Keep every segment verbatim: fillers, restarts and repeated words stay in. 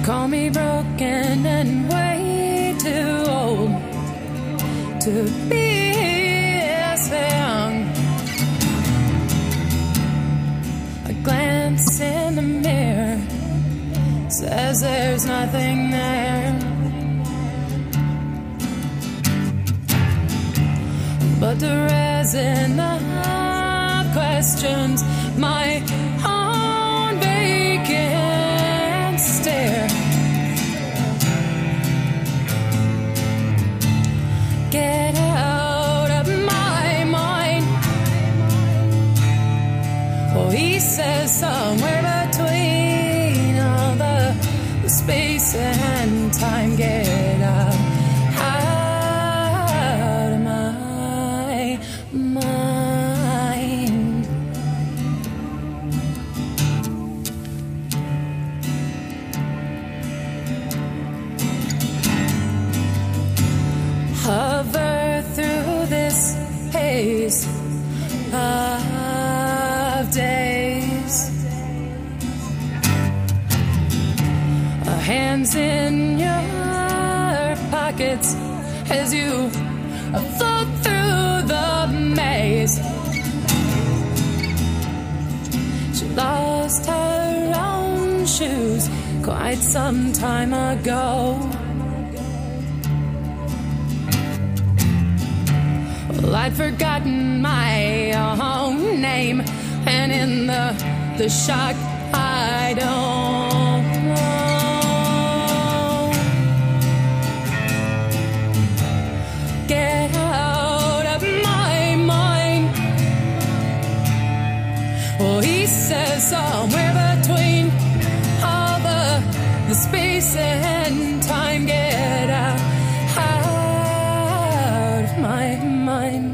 Call me broken and way too old to be so young. A glance in the mirror says there's nothing there, but the resin of questions, my own vacant stare. Get out of my mind. Oh, he says somewhere between all the, the space and time. Get out, out of my mind. Hover through this haze of days, hands in your pockets as you float through the maze. She lost her own shoes quite some time ago. Well, I'd forgotten my own name, and in the, the shock I don't know. Get out of my mind. Well, he says somewhere between all the, the space and time. Get out, out of my mind.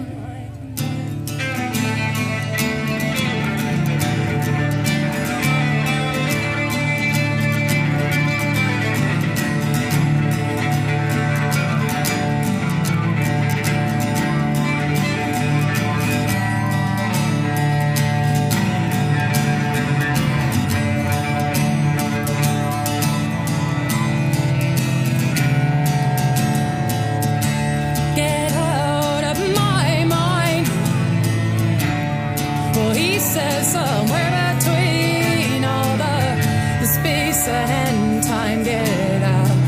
Somewhere between all the, the space and time. Get out,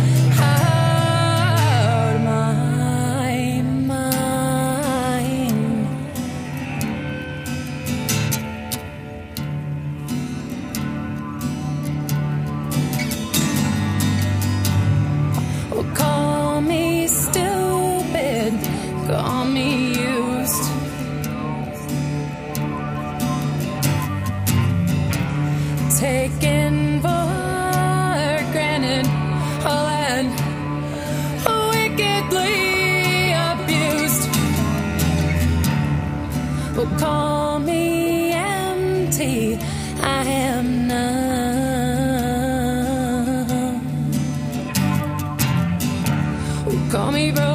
out of my mind. Oh, call me stupid, call me used, taken for granted, and wickedly abused. Well, call me empty, I am none. Well, call me broken.